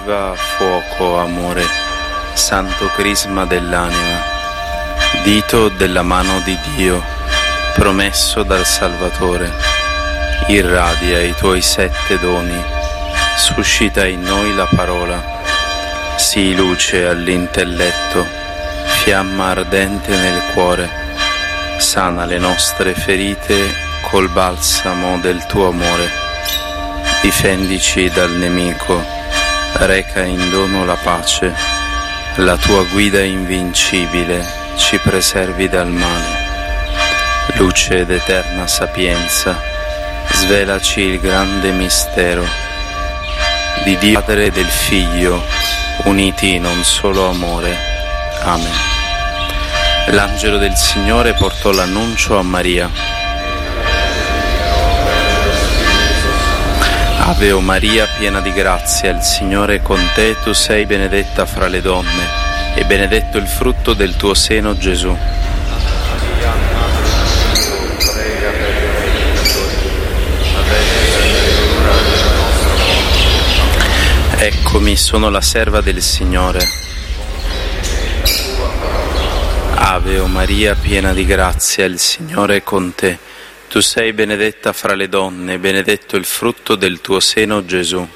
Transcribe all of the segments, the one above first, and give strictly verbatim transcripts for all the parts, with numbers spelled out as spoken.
viva fuoco, amore, santo crisma dell'anima, dito della mano di Dio, promesso dal Salvatore, irradia i tuoi sette doni, suscita in noi la parola, sii luce all'intelletto, fiamma ardente nel cuore, sana le nostre ferite col balsamo del tuo amore. Difendici dal nemico, reca in dono la pace, la tua guida invincibile ci preservi dal male. Luce d'eterna sapienza, svelaci il grande mistero di Dio Padre e del Figlio, uniti in un solo amore. Amen. L'angelo del Signore portò l'annuncio a Maria. Ave o Maria, piena di grazia, il Signore è con te, tu sei benedetta fra le donne, e benedetto il frutto del tuo seno, Gesù. Eccomi, sono la serva del Signore. Ave o Maria, piena di grazia, il Signore è con te. Tu sei benedetta fra le donne, benedetto il frutto del tuo seno, Gesù.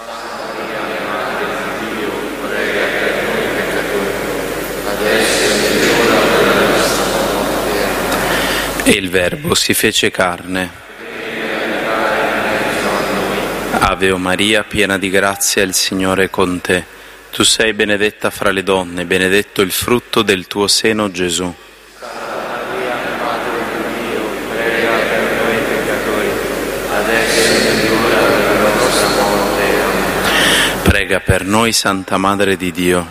E il Verbo si fece carne. Ave o Maria, piena di grazia, il Signore è con te. Tu sei benedetta fra le donne, benedetto il frutto del tuo seno, Gesù. Prega per noi, Santa Madre di Dio.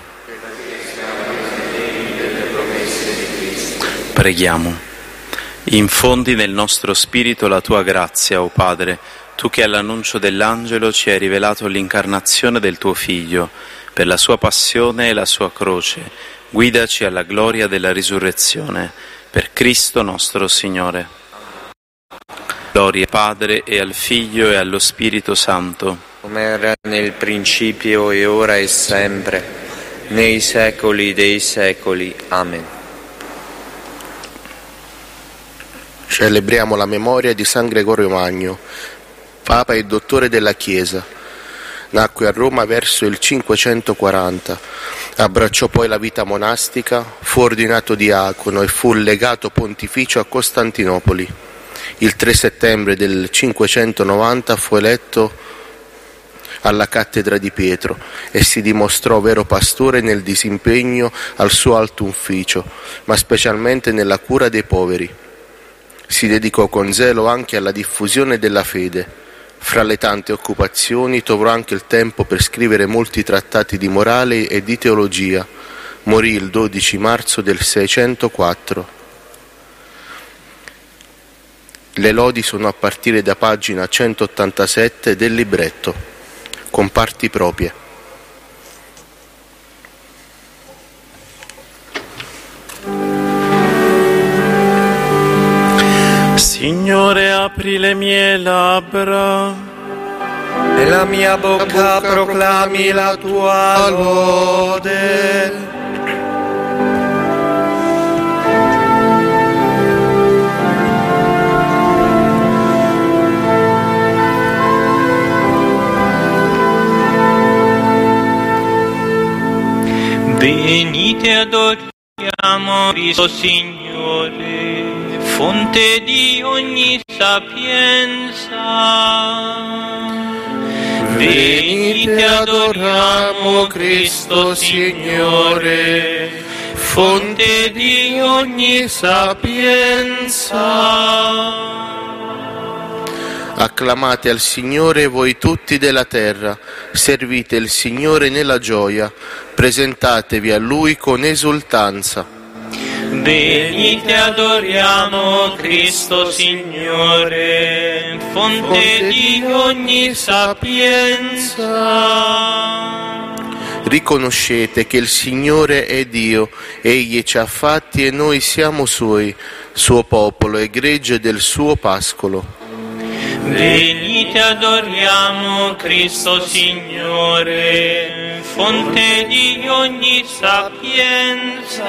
Preghiamo. Infondi nel nostro spirito la tua grazia, o Padre, tu che all'annuncio dell'angelo ci hai rivelato l'incarnazione del tuo Figlio, per la sua passione e la sua croce, guidaci alla gloria della risurrezione, per Cristo nostro Signore. Gloria al Padre e al Figlio e allo Spirito Santo, come era nel principio e ora e sempre, nei secoli dei secoli. Amen. Celebriamo la memoria di San Gregorio Magno, Papa e Dottore della Chiesa. Nacque a Roma verso il cinquecentoquaranta, abbracciò poi la vita monastica, fu ordinato diacono e fu legato pontificio a Costantinopoli. Il tre settembre del cinquecentonovanta fu eletto alla cattedra di Pietro e si dimostrò vero pastore nel disimpegno al suo alto ufficio, ma specialmente nella cura dei poveri. Si dedicò con zelo anche alla diffusione della fede. Fra le tante occupazioni trovò anche il tempo per scrivere molti trattati di morale e di teologia. Morì il dodici marzo del seicentoquattro. Le lodi sono a partire da pagina centottantasette del libretto, con parti proprie. Signore, apri le mie labbra e la mia bocca proclami la tua lode. Venite adoriamo Cristo Signore, fonte di ogni sapienza. Venite adoriamo Cristo Signore, fonte di ogni sapienza. Acclamate al Signore voi tutti della terra, servite il Signore nella gioia, presentatevi a Lui con esultanza. Venite adoriamo Cristo Signore, fonte di ogni sapienza. Riconoscete che il Signore è Dio, Egli ci ha fatti e noi siamo Suoi, Suo popolo e gregge del Suo pascolo. Venite ti adoriamo, Cristo Signore, fonte di ogni sapienza.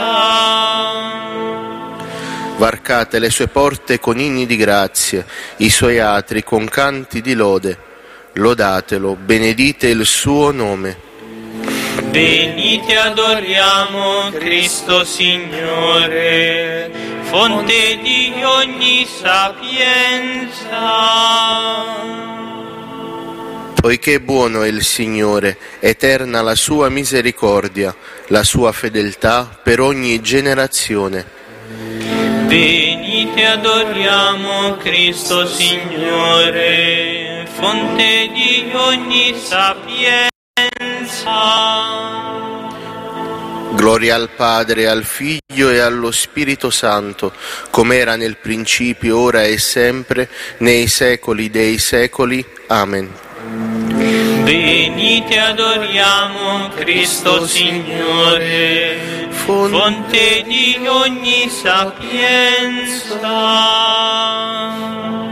Varcate le sue porte con inni di grazia, i suoi atri con canti di lode. Lodatelo, benedite il suo nome. Venite adoriamo, Cristo Signore, fonte di ogni sapienza. Poiché buono è il Signore, eterna la sua misericordia, la sua fedeltà per ogni generazione. Venite adoriamo, Cristo Signore, fonte di ogni sapienza. Gloria al Padre, al Figlio e allo Spirito Santo, come era nel principio, ora e sempre, nei secoli dei secoli. Amen. Venite adoriamo, Cristo Signore, fonte di ogni sapienza.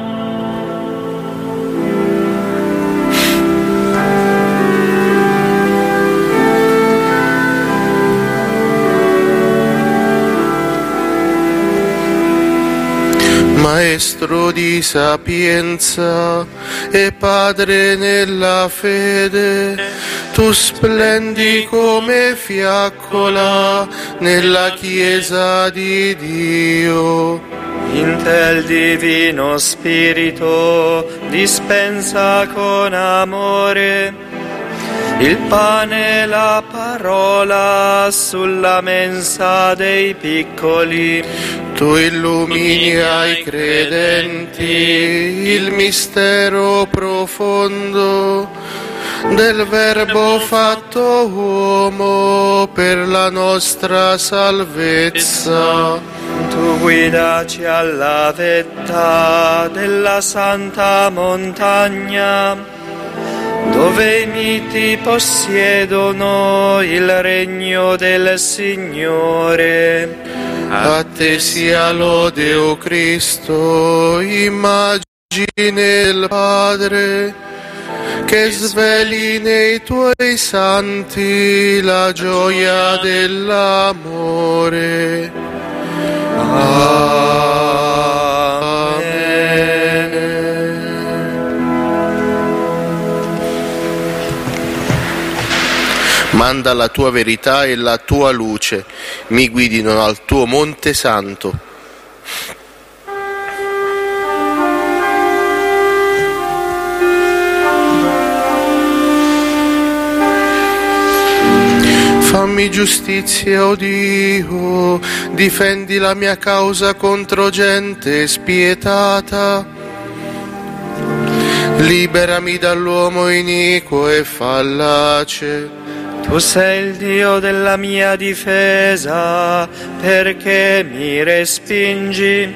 Maestro di sapienza e Padre nella fede, tu splendi come fiaccola nella Chiesa di Dio. In te il Divino Spirito dispensa con amore il pane e la parola sulla mensa dei piccoli. Tu illumini ai credenti il mistero profondo del Verbo fatto uomo per la nostra salvezza. Tu guidaci alla vetta della santa montagna, dove i miti possiedono il regno del Signore. A te sia lode, o Cristo, immagine del Padre, che sveli nei tuoi santi la gioia dell'amore. Manda la tua verità e la tua luce, mi guidino al tuo monte santo. Fammi giustizia, o Dio, difendi la mia causa contro gente spietata. Liberami dall'uomo iniquo e fallace. Tu sei il Dio della mia difesa, perché mi respingi?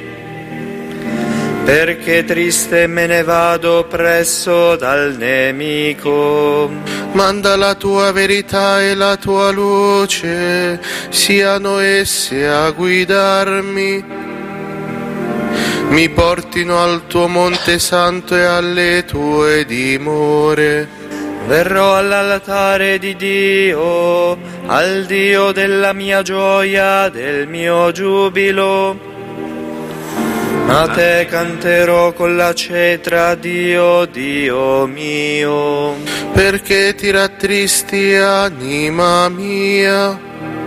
Perché triste me ne vado presso dal nemico. Manda la tua verità e la tua luce, siano esse a guidarmi. Mi portino al tuo monte santo e alle tue dimore. Verrò all'altare di Dio, al Dio della mia gioia, del mio giubilo. A te canterò con la cetra, Dio, Dio mio. Perché ti rattristi, anima mia?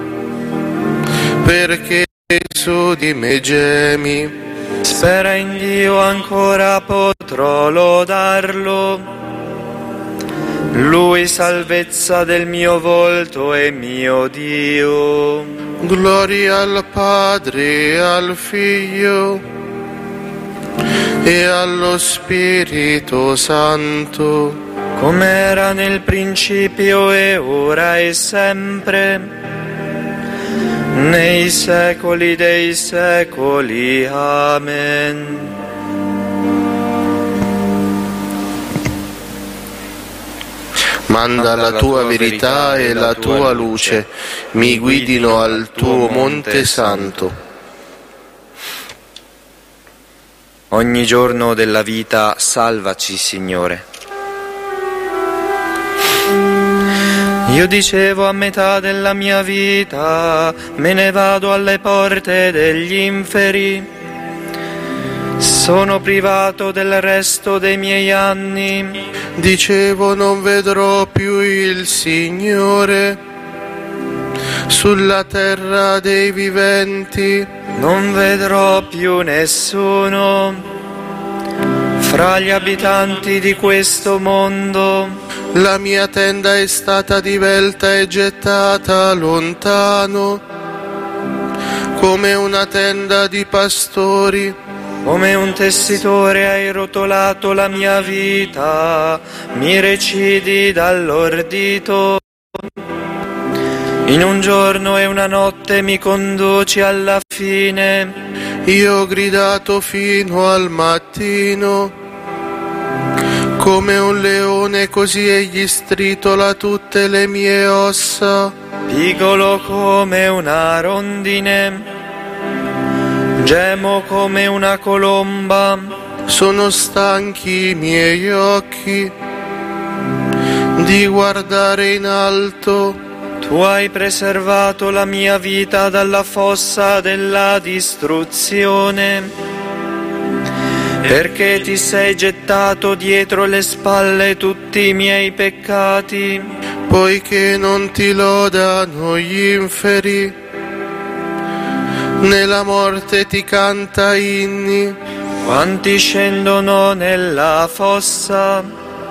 Perché su di me gemi? Spera in Dio, ancora potrò lodarlo. Lui salvezza del mio volto e mio Dio. Gloria al Padre, al Figlio e allo Spirito Santo, come era nel principio e ora e sempre, nei secoli dei secoli. Amen. Manda la tua verità e la tua luce, mi guidino al tuo monte santo. Ogni giorno della vita salvaci, Signore. Io dicevo a metà della mia vita, me ne vado alle porte degli inferi. Sono privato del resto dei miei anni. Dicevo non vedrò più il Signore sulla terra dei viventi. Non vedrò più nessuno fra gli abitanti di questo mondo. La mia tenda è stata divelta e gettata lontano, come una tenda di pastori. Come un tessitore hai rotolato la mia vita, mi recidi dall'ordito. In un giorno e una notte mi conduci alla fine. Io ho gridato fino al mattino. Come un leone così egli stritola tutte le mie ossa. Piccolo come una rondine, gemo come una colomba. Sono stanchi i miei occhi di guardare in alto. Tu hai preservato la mia vita dalla fossa della distruzione, perché ti sei gettato dietro le spalle tutti i miei peccati. Poiché non ti lodano gli inferi, nella morte ti canta inni. Quanti scendono nella fossa,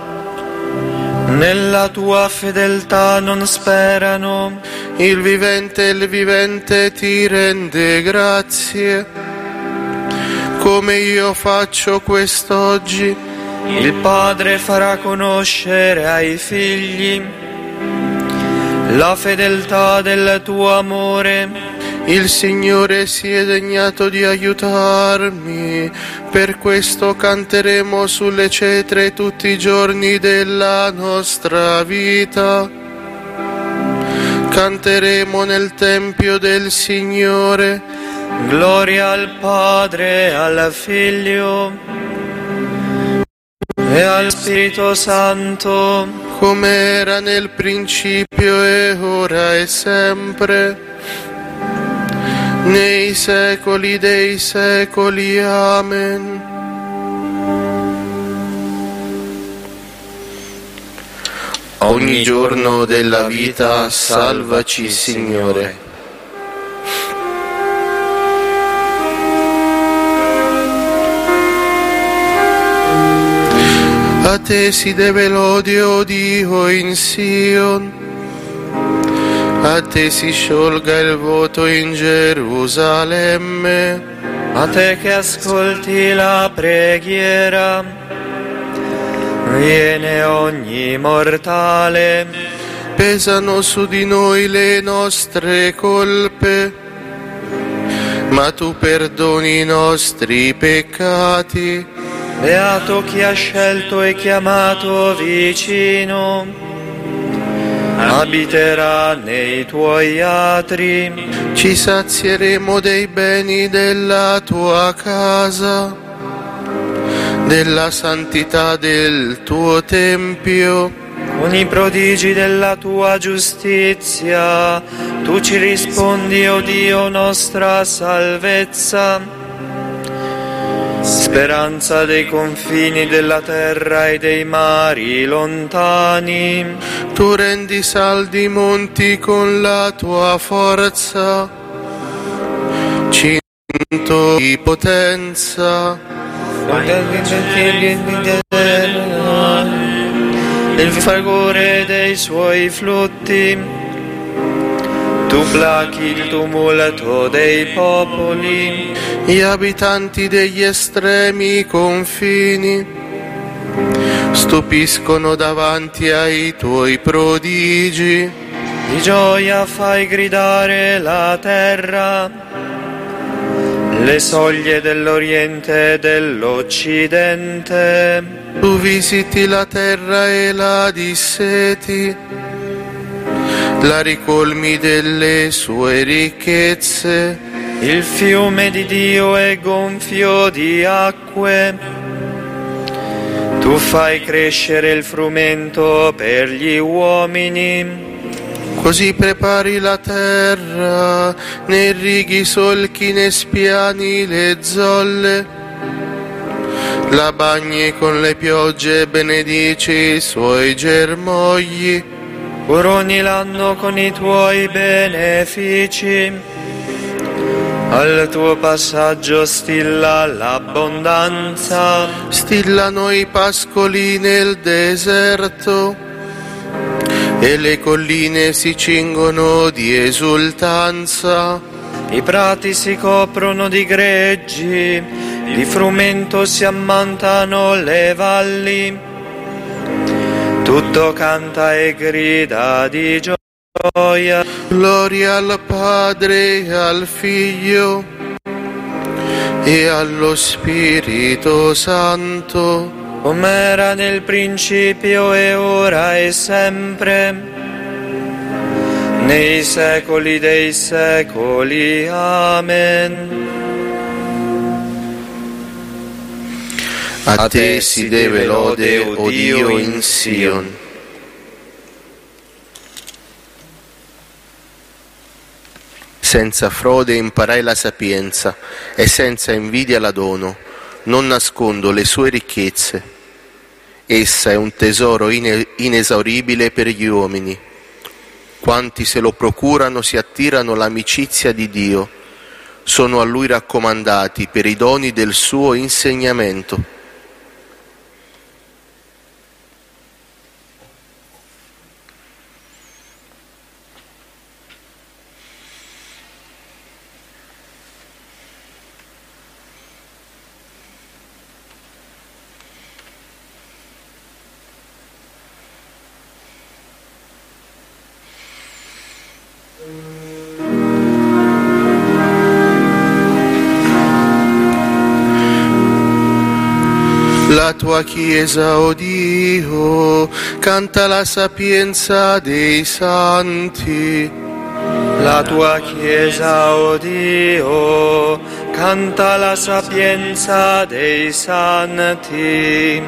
nella tua fedeltà non sperano. Il vivente, il vivente ti rende grazie, come io faccio quest'oggi. Il Padre farà conoscere ai figli la fedeltà del tuo amore. Il Signore si è degnato di aiutarmi, per questo canteremo sulle cetre tutti i giorni della nostra vita. Canteremo nel Tempio del Signore. Gloria al Padre, al Figlio e al Spirito Santo, come era nel principio e ora e sempre, nei secoli dei secoli. Amen. Ogni giorno della vita salvaci, Signore. A te si deve l'odio, o Dio, in Sion. A te si sciolga il voto in Gerusalemme. A te che ascolti la preghiera, viene ogni mortale. Pesano su di noi le nostre colpe, ma tu perdoni i nostri peccati. Beato chi ha scelto e chiamato vicino, abiterà nei tuoi atri. Ci sazieremo dei beni della tua casa, della santità del tuo tempio. Con i prodigi della tua giustizia, tu ci rispondi, o Dio, nostra salvezza. Speranza dei confini della terra e dei mari lontani. Tu rendi saldi i monti con la tua forza, cinto di potenza. Il fragore dei suoi flutti. Tu plachi il tumulto dei popoli. Gli abitanti degli estremi confini stupiscono davanti ai tuoi prodigi. Di gioia fai gridare la terra, le soglie dell'Oriente e dell'Occidente. Tu visiti la terra e la disseti, la ricolmi delle sue ricchezze. il fiume di Dio è gonfio di acque. Tu fai crescere il frumento per gli uomini. Così prepari la terra, ne irrighi solchi, ne spiani le zolle. La bagni con le piogge, benedici i suoi germogli. Coroni l'anno con i tuoi benefici. Al tuo passaggio stilla l'abbondanza. Stillano i pascoli nel deserto e le colline si cingono di esultanza. I prati si coprono di greggi, di frumento si ammantano le valli. Tutto canta e grida di gioia. Gloria al Padre e al Figlio e allo Spirito Santo, come era nel principio e ora e sempre, nei secoli dei secoli. Amen. A te si deve lode, o Dio, in Sion. Senza frode imparai la sapienza e senza invidia la dono. Non nascondo le sue ricchezze. Essa è un tesoro ine- inesauribile per gli uomini. Quanti se lo procurano si attirano l'amicizia di Dio. Sono a Lui raccomandati per i doni del suo insegnamento. La tua Chiesa, o Dio, canta la sapienza dei santi. La tua Chiesa, o Dio, canta la sapienza dei santi.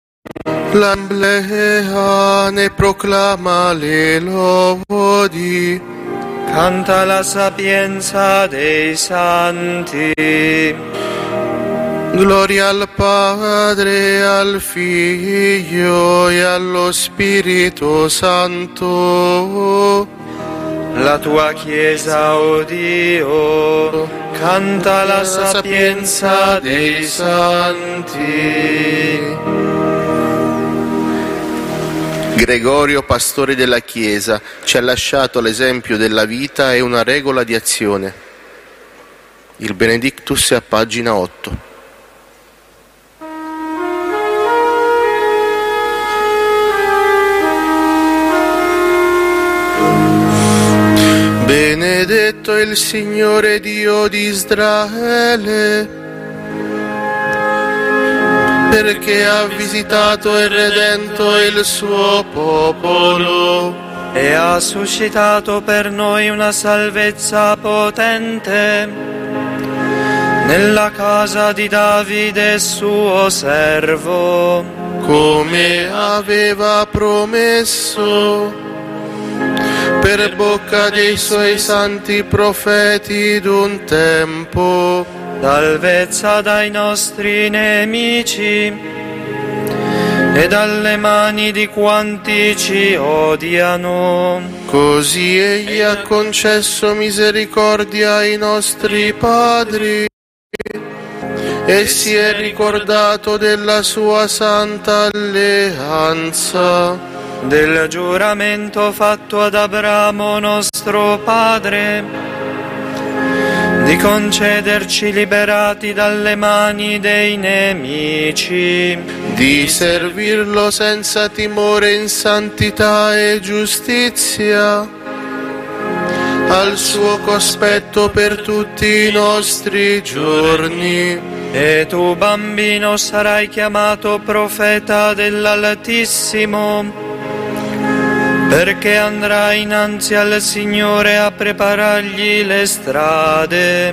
L'Assemblea ne proclama le lodi. Canta la sapienza dei santi. Gloria al Padre, al Figlio e allo Spirito Santo. La tua Chiesa, o Dio, canta la sapienza dei santi. Gregorio, pastore della Chiesa, ci ha lasciato l'esempio della vita e una regola di azione. Il Benedictus è a pagina otto. Benedetto il Signore Dio di Israele, perché ha visitato e redento il suo popolo e ha suscitato per noi una salvezza potente nella casa di Davide suo servo, come aveva promesso per bocca dei suoi santi profeti d'un tempo. Salvezza dai nostri nemici e dalle mani di quanti ci odiano. Così egli ha concesso misericordia ai nostri padri e si è ricordato della sua santa alleanza, del giuramento fatto ad Abramo nostro padre, di concederci liberati dalle mani dei nemici, di servirlo senza timore in santità e giustizia, al suo cospetto per tutti i nostri giorni. E tu, bambino, sarai chiamato profeta dell'Altissimo, perché andrai innanzi al Signore a preparargli le strade,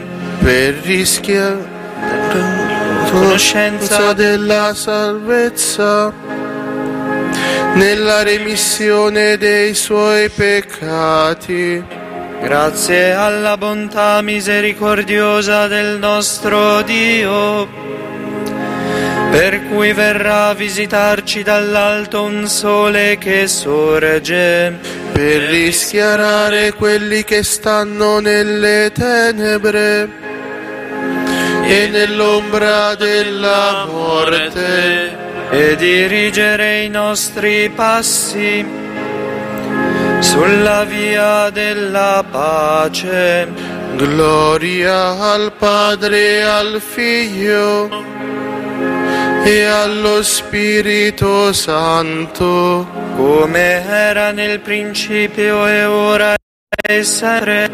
per rischiare conoscenza della salvezza, nella remissione dei suoi peccati. Grazie alla bontà misericordiosa del nostro Dio, per cui verrà a visitarci dall'alto un sole che sorge, per rischiarare quelli che stanno nelle tenebre e nell'ombra della morte, e dirigere i nostri passi sulla via della pace. Gloria al Padre e al Figlio e allo Spirito Santo, come era nel principio e ora e sempre,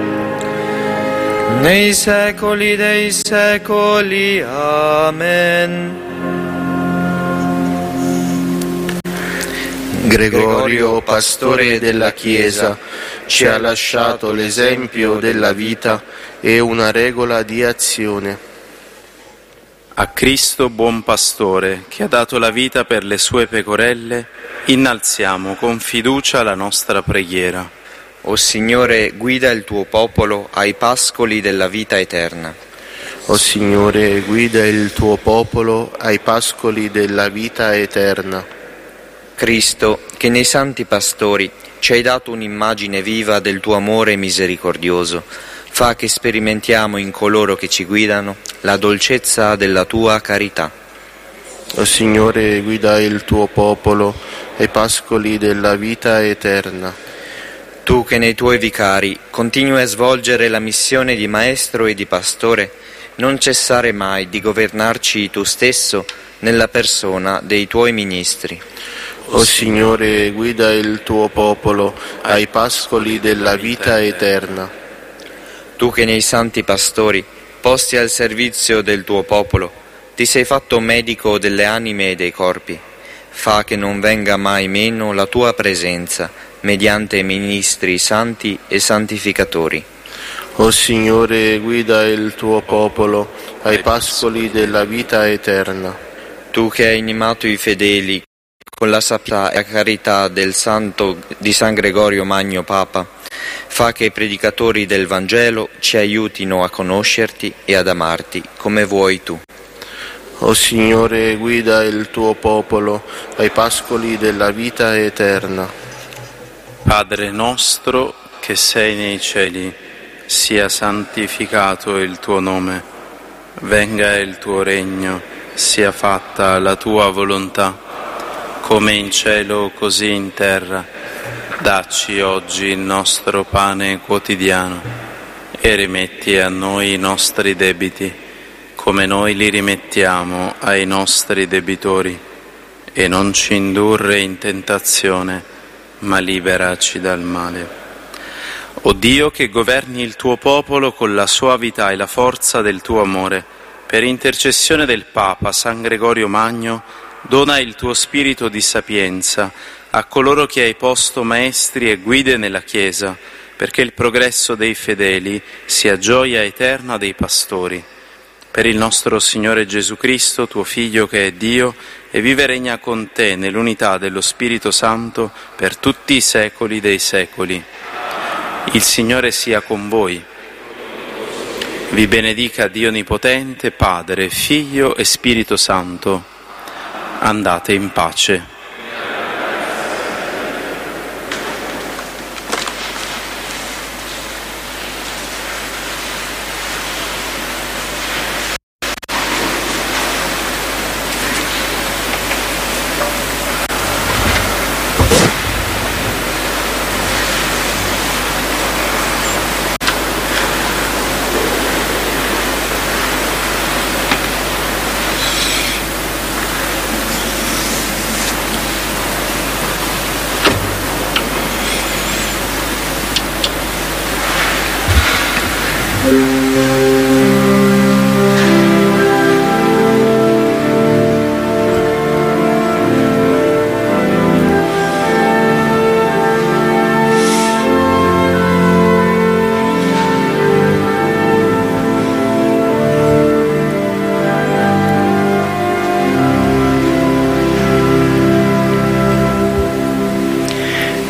nei secoli dei secoli. Amen. Gregorio, pastore della Chiesa, ci ha lasciato l'esempio della vita e una regola di azione. A Cristo buon pastore, che ha dato la vita per le sue pecorelle, innalziamo con fiducia la nostra preghiera. O Signore, guida il tuo popolo ai pascoli della vita eterna. O Signore, guida il tuo popolo ai pascoli della vita eterna. Cristo, che nei santi pastori ci hai dato un'immagine viva del tuo amore misericordioso, fa che sperimentiamo in coloro che ci guidano la dolcezza della tua carità. O Signore, guida il tuo popolo ai pascoli della vita eterna. Tu che nei tuoi vicari continui a svolgere la missione di maestro e di pastore, non cessare mai di governarci tu stesso nella persona dei tuoi ministri. O Signore, guida il tuo popolo ai pascoli della vita eterna. Tu che nei santi pastori, posti al servizio del tuo popolo, ti sei fatto medico delle anime e dei corpi, fa che non venga mai meno la tua presenza mediante ministri santi e santificatori. O Signore, guida il tuo popolo ai pascoli della vita eterna. Tu che hai animato i fedeli con la sapienza e la carità del santo di San Gregorio Magno Papa, fa che i predicatori del Vangelo ci aiutino a conoscerti e ad amarti come vuoi tu. O Signore, guida il tuo popolo ai pascoli della vita eterna. Padre nostro che sei nei cieli, sia santificato il tuo nome, venga il tuo regno, sia fatta la tua volontà, come in cielo così in terra. Dacci oggi il nostro pane quotidiano e rimetti a noi i nostri debiti, come noi li rimettiamo ai nostri debitori, e non ci indurre in tentazione, ma liberaci dal male. O Dio, che governi il tuo popolo con la suavità e la forza del tuo amore, per intercessione del Papa San Gregorio Magno, dona il tuo spirito di sapienza a coloro che hai posto maestri e guide nella Chiesa, perché il progresso dei fedeli sia gioia eterna dei pastori. Per il nostro Signore Gesù Cristo, tuo Figlio che è Dio, e vive e regna con te nell'unità dello Spirito Santo per tutti i secoli dei secoli. Il Signore sia con voi. Vi benedica Dio Onnipotente, Padre, Figlio e Spirito Santo. Andate in pace.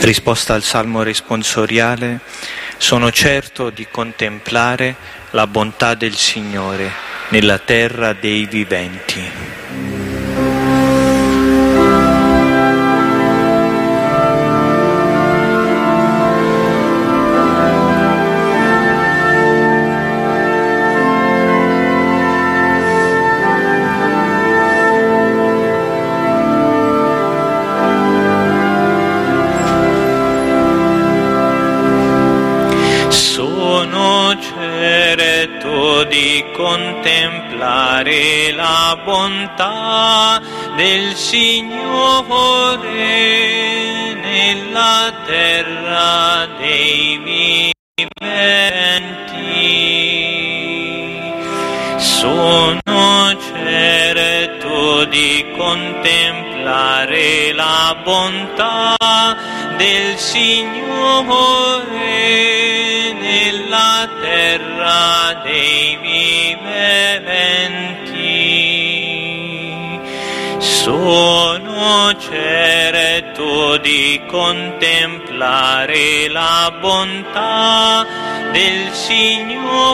Risposta al Salmo responsoriale: sono certo di contemplare la bontà del Signore nella terra dei viventi. Di contemplare la bontà del Signore nella terra dei viventi. Sono certo di contemplare la bontà del Signore nella terra dei viventi. Sono certo di contemplare la bontà del Signore